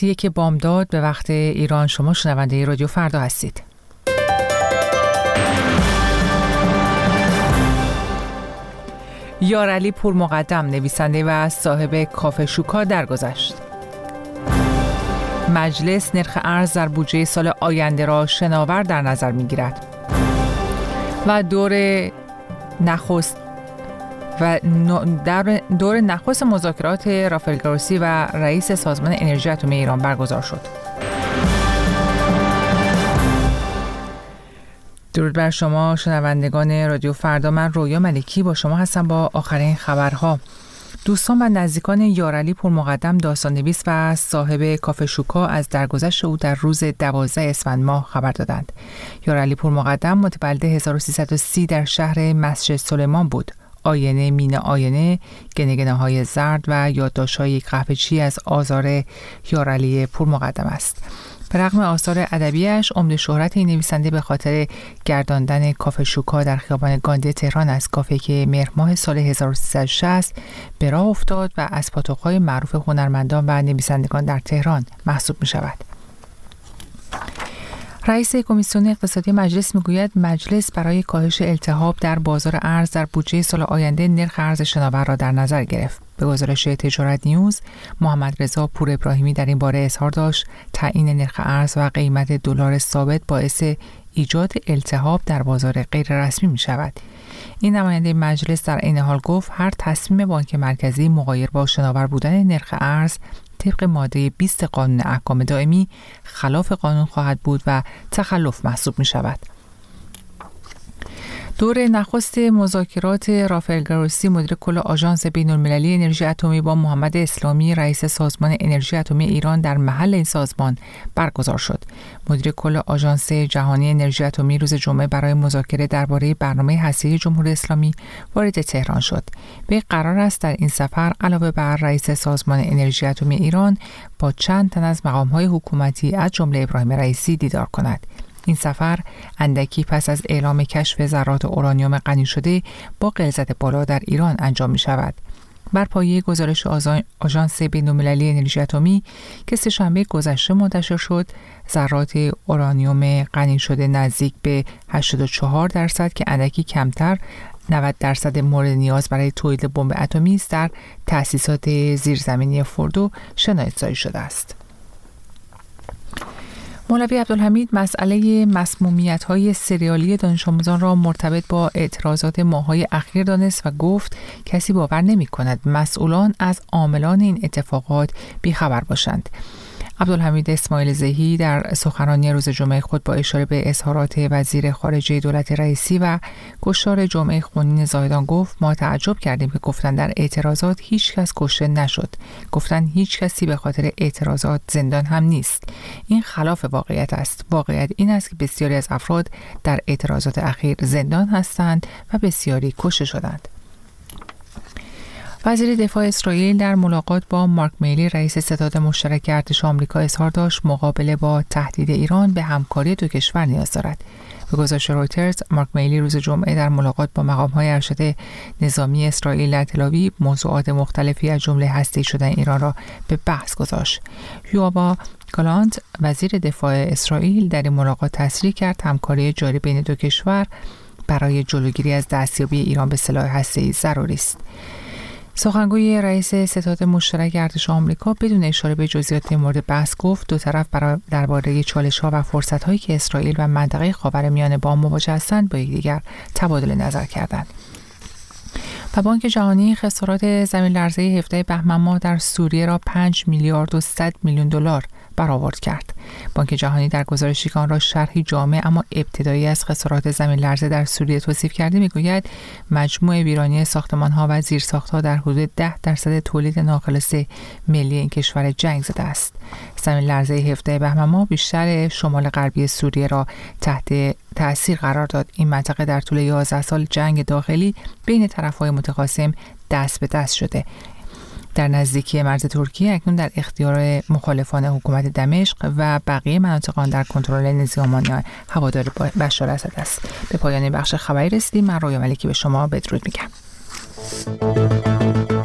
یک بامداد به وقت ایران. شما شنونده رادیو فردا هستید. یارعلی پورمقدم نویسنده و صاحب کافه شوکا درگذشت. مجلس نرخ ارز در بودجه سال آینده را شناور در نظر می‌گیرد. و دور نخست مذاکرات رافائل گروسی و رئیس سازمان انرژی اتمی ایران برگزار شد. درود بر شما شنوندگان رادیو فردا. من رویا ملکی با شما هستم با آخرین خبرها. دوستان و نزدیکان یارعلی پورمقدم داستان‌نویس و صاحب کافه شوکا از درگذشت او در روز 12 اسفند ماه خبر دادند. یارعلی پورمقدم متولد 1330 در شهر مسجد سلیمان بود. آینه مین آینه، گنگنه‌های زرد و یادداشت‌های یک قهوه‌چی از آثار یارعلی پورمقدم است. به رغم آثار ادبیش، عمده شهرت این نویسنده به خاطر گرداندن کافه شوکا در خیابان گاندی تهران است، کافه که مهر ماه سال 1360 به راه افتاد و از پاتوق‌های معروف هنرمندان و نویسندگان در تهران محسوب می‌شود. رئیس کمیسیون اقتصادی مجلس میگوید مجلس برای کاهش التهاب در بازار ارز در بودجه سال آینده نرخ ارز شناور را در نظر گرفت. به گزارش تجارت نیوز، محمد رضا پور ابراهیمی در این باره اظهار داشت تعیین نرخ ارز و قیمت دلار ثابت باعث ایجاد التهاب در بازار غیر رسمی می شود. این نماینده مجلس در عین حال گفت هر تصمیم بانک مرکزی مغایر با شناور بودن نرخ ارز طبق ماده 20 قانون احکام دائمی خلاف قانون خواهد بود و تخلف محسوب می شود. دور نخست مذاکرات رافائل گروسی مدیر کل آژانس بین‌المللی انرژی اتمی با محمد اسلامی رئیس سازمان انرژی اتمی ایران در محل این سازمان برگزار شد. مدیر کل آژانس جهانی انرژی اتمی روز جمعه برای مذاکره درباره برنامه هسته‌ای جمهوری اسلامی وارد تهران شد. به قرار است در این سفر علاوه بر رئیس سازمان انرژی اتمی ایران با چند تن از مقام‌های حکومتی از جمله ابراهیم رئیسی دیدار کند. این سفر اندکی پس از اعلام کشف ذرات اورانیوم غنی شده با غلظت بالا در ایران انجام می شود. بر پایه گزارش آژانس بین‌المللی انرژی اتمی که سه‌شنبه گذشته منتشر شد، ذرات اورانیوم غنی شده نزدیک به 84% که اندکی کمتر 90% مورد نیاز برای تولید بمب اتمی است در تأسیسات زیرزمینی فوردو شناسایی شده است. مولوی عبدالحمید مسئله مسمومیت‌های سریالی دانش آموزان را مرتبط با اعتراضات ماه‌های اخیر دانست و گفت کسی باور نمی‌کند مسئولان از عاملان این اتفاقات بی‌خبر باشند. عبدالحمید اسماعیل زهی در سخنرانی روز جمعه خود با اشاره به اظهارات وزیر خارجه دولت رئیسی و کشتار جمعه خونین زاهدان گفت ما تعجب کردیم که گفتن در اعتراضات هیچ کس کشته نشد. گفتن هیچ کسی به خاطر اعتراضات زندان هم نیست. این خلاف واقعیت است. واقعیت این است که بسیاری از افراد در اعتراضات اخیر زندان هستند و بسیاری کشته شدند. وزیر دفاع اسرائیل در ملاقات با مارک میلی رئیس ستاد مشترک ارتش آمریکا اظهار داشت مقابله با تهدید ایران به همکاری دو کشور نیاز دارد. به گزارش رویترز، مارک میلی روز جمعه در ملاقات با مقام‌های ارشد نظامی اسرائیل در تل‌آویو موضوعات مختلفی از جمله هسته‌ای شدن ایران را به بحث گذاشت. یوآوا گالانت وزیر دفاع اسرائیل در این ملاقات تصریح کرد همکاری جاری بین دو کشور برای جلوگیری از دستیابی ایران به سلاح هسته‌ای ضروری است. سخنگوی رئیس ستاد مشترک ارتش آمریکا بدون اشاره به جزئیات مورد بحث گفت دو طرف درباره چالش‌ها و فرصت‌هایی که اسرائیل و منطقه خاورمیانه با مواجه هستند با یکدیگر تبادل نظر کردند. و بانک جهانی خسارات زمین‌لرزه 17 بهمن ماه در سوریه را 5 میلیارد و 100 میلیون دلار برآورد کرد. بانک جهانی در گزارشی که آن را شرحی جامع اما ابتدایی از خسارات زمین‌لرزه در سوریه توصیف کرده میگوید مجموع ویرانی ساختمان‌ها و زیرساخت‌ها در حدود 10% تولید ناخالص ملی این کشور جنگ زده است. زمین‌لرزه 17 بهمن ماه بیشتر شمال غربی سوریه را تحت تأثیر قرار داد. این منطقه در طول 11 سال جنگ داخلی بین طرف‌های متخاصم دست به دست شده. در نزدیکی مرز ترکیه اکنون در اختیار مخالفان حکومت دمشق و بقیه مناطق آن در کنترل نظامیان هوادار بشار اسد است. به پایان بخش خبری رسیدیم. من رویا ملکی به شما بدرود میگم.